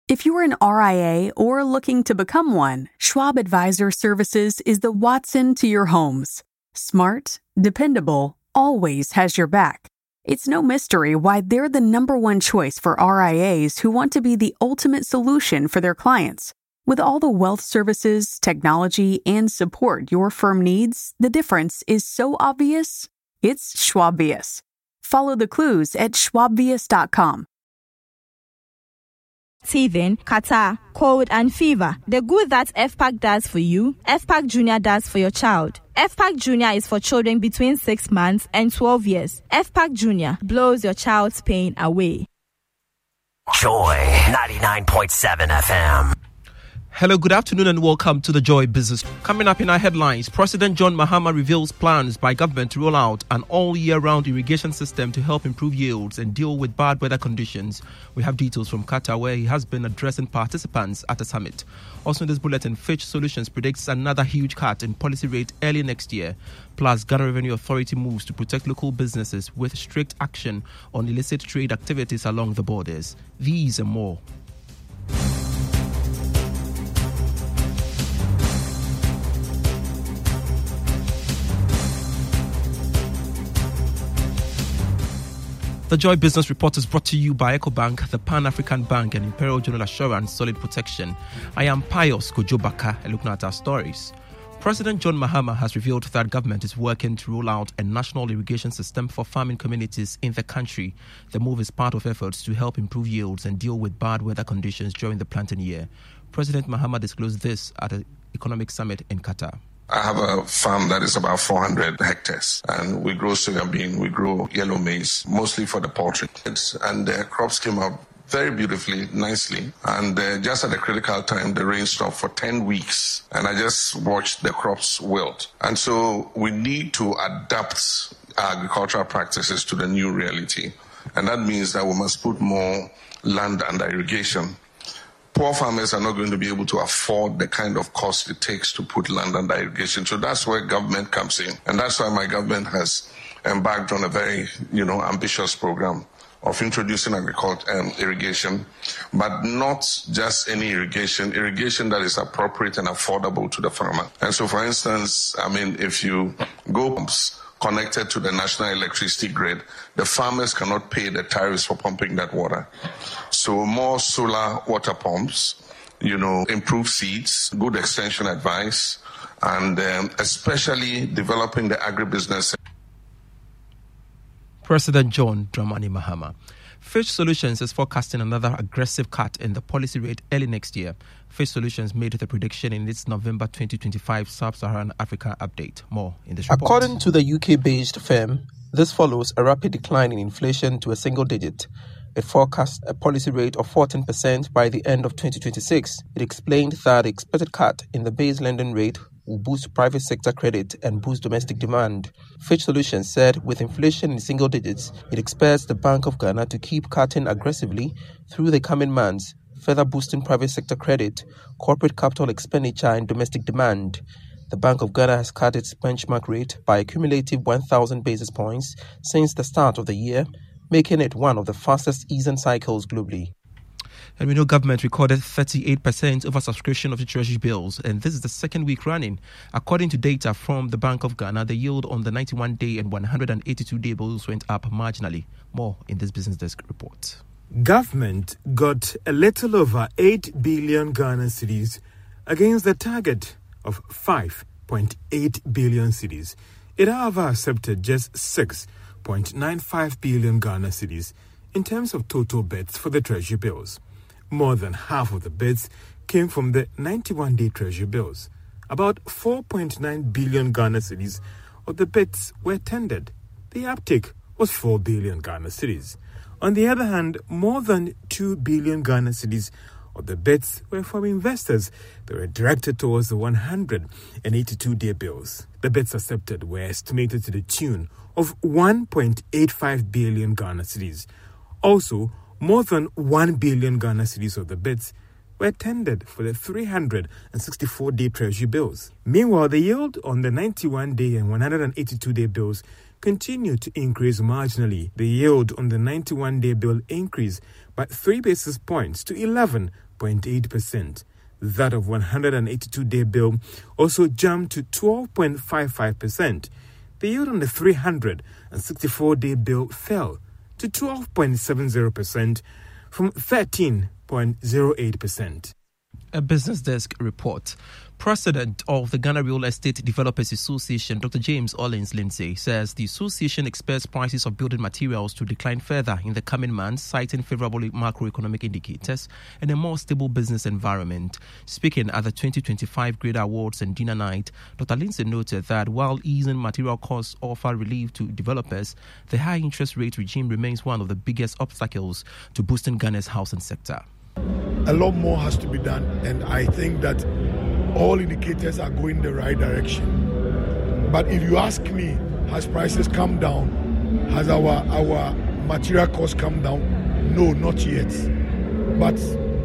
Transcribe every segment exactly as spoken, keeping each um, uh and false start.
If you're an R I A or looking to become one, Schwab Advisor Services is the Watson to your homes. Smart, dependable, always has your back. It's no mystery why they're the number one choice for R I As who want to be the ultimate solution for their clients. With all the wealth services, technology, and support your firm needs, the difference is so obvious, it's Schwabious. Follow the clues at schwabvious dot com. Teething, catarrh, cold, and fever. The good that F PAC does for you, F PAC Junior does for your child. F PAC Junior is for children between six months and twelve years. F PAC Junior blows your child's pain away. Joy ninety-nine point seven F M. Hello, good afternoon and welcome to the Joy Business. Coming up in our headlines, President John Mahama reveals plans by government to roll out an all-year-round irrigation system to help improve yields and deal with bad weather conditions. We have details from Qatar, where he has been addressing participants at a summit. Also in this bulletin, Fitch Solutions predicts another huge cut in policy rate early next year. Plus, Ghana Revenue Authority moves to protect local businesses with strict action on illicit trade activities along the borders. These and more. The Joy Business Report is brought to you by EcoBank, the Pan-African Bank, and Imperial General Assurance Solid Protection. I am Pius Kojobaka, and looking at our stories. President John Mahama has revealed that government is working to roll out a national irrigation system for farming communities in the country. The move is part of efforts to help improve yields and deal with bad weather conditions during the planting year. President Mahama disclosed this at an economic summit in Qatar. I have a farm that is about four hundred hectares, and we grow soybean, we grow yellow maize, mostly for the poultry. And the crops came out very beautifully, nicely. And uh, just at the critical time, the rain stopped for ten weeks. And I just watched the crops wilt. And so we need to adapt our agricultural practices to the new reality. And that means that we must put more land under irrigation. Poor farmers are not going to be able to afford the kind of cost it takes to put land under irrigation. So that's where government comes in. And that's why my government has embarked on a very, you know, ambitious program of introducing agriculture and um, irrigation, but not just any irrigation, irrigation that is appropriate and affordable to the farmer. And so, for instance, I mean, if you go pumps connected to the national electricity grid, the farmers cannot pay the tariffs for pumping that water. So more solar water pumps, you know, improved seeds, good extension advice, and um, especially developing the agribusiness. President John Dramani Mahama. Fitch Solutions is forecasting another aggressive cut in the policy rate early next year. Fitch Solutions made the prediction in its November twenty twenty-five Sub-Saharan Africa update. More in this report. According to the U K-based firm, this follows a rapid decline in inflation to a single digit. It forecast a policy rate of fourteen percent by the end of twenty twenty-six. It explained that the expected cut in the base lending rate will boost private sector credit and boost domestic demand. Fitch Solutions said with inflation in single digits, it expects the Bank of Ghana to keep cutting aggressively through the coming months, further boosting private sector credit, corporate capital expenditure and domestic demand. The Bank of Ghana has cut its benchmark rate by a cumulative one thousand basis points since the start of the year, making it one of the fastest easing cycles globally. And we know government recorded thirty-eight percent oversubscription of the Treasury bills, and this is the second week running. According to data from the Bank of Ghana, the yield on the ninety-one day and one hundred eighty-two day bills went up marginally. More in this Business Desk report. Government got a little over eight billion Ghana cedis against the target of five point eight billion cedis. It, however, accepted just six point nine five billion Ghana cedis in terms of total bids for the Treasury bills. More than half of the bids came from the ninety-one day Treasury bills. About four point nine billion Ghana cedis of the bids were tendered. The uptake was four billion Ghana cedis. On the other hand, more than two billion Ghana cedis of the bids were from investors that were directed towards the one hundred eighty-two day bills. The bids accepted were estimated to the tune of one point eight five billion Ghana cedis. Also, more than one billion Ghana cedis of the bids were tendered for the three hundred sixty-four day Treasury bills. Meanwhile, the yield on the ninety-one day and one hundred eighty-two day bills continued to increase marginally. The yield on the ninety-one day bill increased by three basis points to eleven point eight percent. That of one hundred eighty-two day bill also jumped to twelve point five five percent. The yield on the three hundred sixty-four day bill fell to twelve point seven zero percent from thirteen point zero eight percent. A Business Desk report. President of the Ghana Real Estate Developers Association, Doctor James Orleans Lindsay, says the association expects prices of building materials to decline further in the coming months, citing favorable macroeconomic indicators and a more stable business environment. Speaking at the twenty twenty-five Grader Awards and Dinner Night, Doctor Lindsay noted that while easing material costs offer relief to developers, the high interest rate regime remains one of the biggest obstacles to boosting Ghana's housing sector. A lot more has to be done, and I think that all indicators are going the right direction. But if you ask me, has prices come down? Has our our material costs come down? No, not yet. But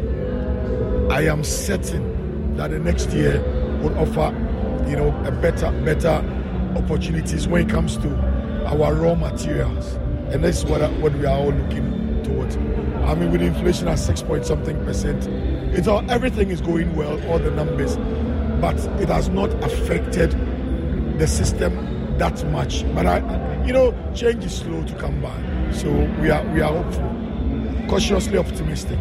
I am certain that the next year will offer, you know, a better better opportunities when it comes to our raw materials, and that's what what we are all looking towards. I mean, with inflation at six point something percent, it's all everything is going well, all the numbers, but it has not affected the system that much. But I, you know, change is slow to come by, so we are we are hopeful, cautiously optimistic.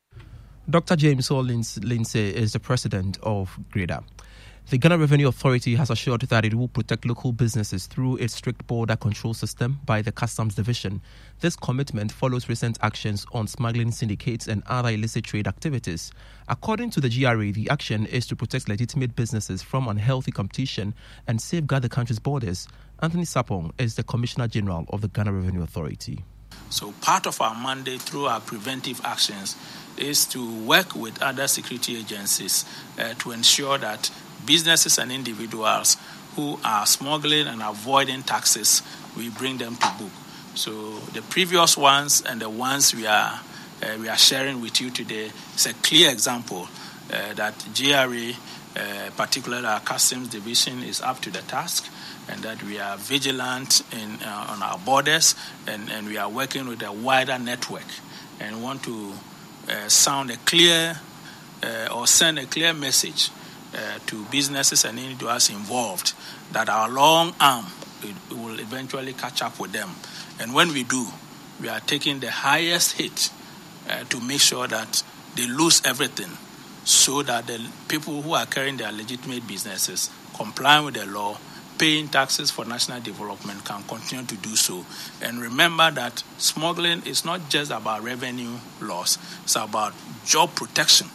Doctor James Orleans Lindsay is the president of Grader. The Ghana Revenue Authority has assured that it will protect local businesses through its strict border control system by the Customs Division. This commitment follows recent actions on smuggling syndicates and other illicit trade activities. According to the G R A, the action is to protect legitimate businesses from unhealthy competition and safeguard the country's borders. Anthony Sapong is the Commissioner General of the Ghana Revenue Authority. So part of our mandate through our preventive actions is to work with other security agencies uh, to ensure that businesses and individuals who are smuggling and avoiding taxes, we bring them to book. So the previous ones and the ones we are uh, we are sharing with you today is a clear example uh, that G R A, uh, particularly our Customs Division, is up to the task, and that we are vigilant in uh, on our borders, and, and we are working with a wider network, and want to uh, sound a clear uh, or send a clear message Uh, to businesses and individuals involved that our long arm it, it will eventually catch up with them. And when we do, we are taking the highest hit uh, to make sure that they lose everything, so that the people who are carrying their legitimate businesses, complying with the law, paying taxes for national development, can continue to do so. And remember that smuggling is not just about revenue loss, it's about job protection.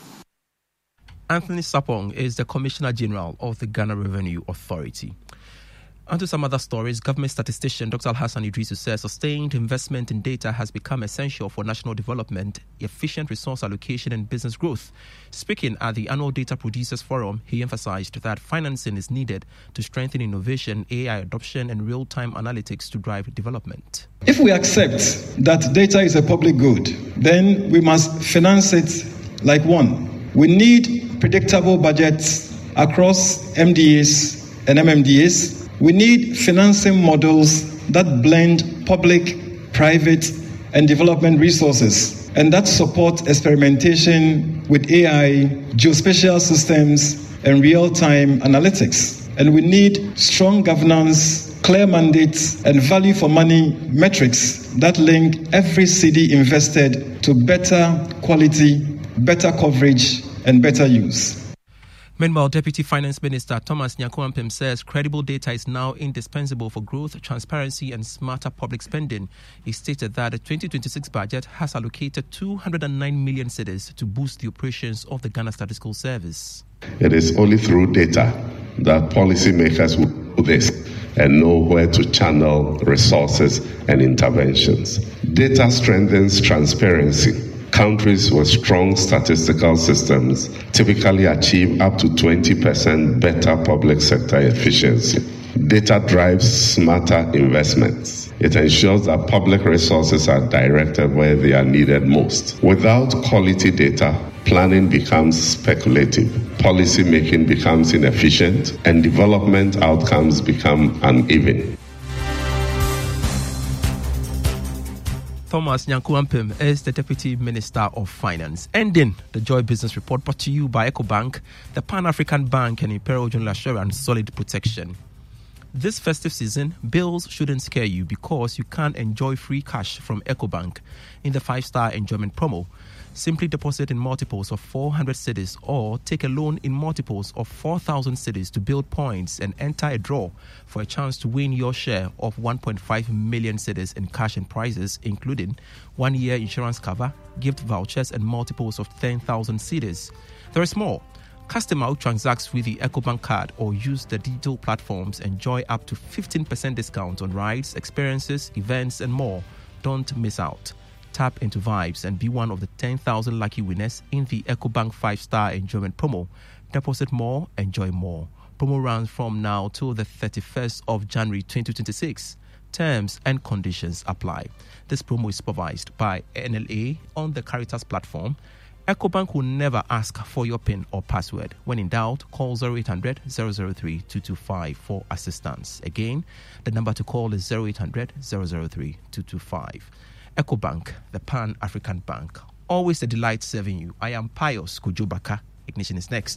Anthony Sapong is the Commissioner General of the Ghana Revenue Authority. On to some other stories. Government statistician Doctor Alhassan Idrisu says sustained investment in data has become essential for national development, efficient resource allocation and business growth. Speaking at the annual Data Producers Forum, he emphasized that financing is needed to strengthen innovation, A I adoption and real-time analytics to drive development. If we accept that data is a public good, then we must finance it like one. We need predictable budgets across M D As and M M D As. We need financing models that blend public, private, and development resources, and that support experimentation with A I, geospatial systems, and real-time analytics. And we need strong governance, clear mandates, and value for money metrics that link every cedi invested to better quality, better coverage, and better use. Meanwhile, Deputy Finance Minister Thomas Nyakuampem says credible data is now indispensable for growth, transparency, and smarter public spending. He stated that the twenty twenty-six budget has allocated two hundred nine million cedis to boost the operations of the Ghana Statistical Service. It is only through data that policymakers will do this and know where to channel resources and interventions. Data strengthens transparency. Countries with strong statistical systems typically achieve up to twenty percent better public sector efficiency. Data drives smarter investments. It ensures that public resources are directed where they are needed most. Without quality data, planning becomes speculative, policy making becomes inefficient, and development outcomes become uneven. Thomas Nyankuampem is the Deputy Minister of Finance. Ending the Joy Business Report, brought to you by EcoBank, the Pan-African Bank, and Imperial General Assurance Solid Protection. This festive season, bills shouldn't scare you because you can enjoy free cash from EcoBank in the five-star enjoyment promo. Simply deposit in multiples of four hundred cedis or take a loan in multiples of four thousand cedis to build points and enter a draw for a chance to win your share of one point five million cedis in cash and prizes, including one-year insurance cover, gift vouchers, and multiples of ten thousand cedis. There is more. Customer who transacts with the EcoBank card or use the digital platforms enjoy up to fifteen percent discount on rides, experiences, events, and more. Don't miss out. Tap into vibes and be one of the ten thousand lucky winners in the EcoBank five-star enjoyment promo. Deposit more, enjoy more. Promo runs from now till the thirty-first of January twenty twenty-six. Terms and conditions apply. This promo is supervised by N L A on the Caritas platform. EcoBank will never ask for your PIN or password. When in doubt, call zero eight hundred, zero zero three, two two five for assistance. Again, the number to call is zero eight hundred, zero zero three, two two five. EcoBank, the Pan-African Bank. Always a delight serving you. I am Pius Kujubaka. Ignition is next.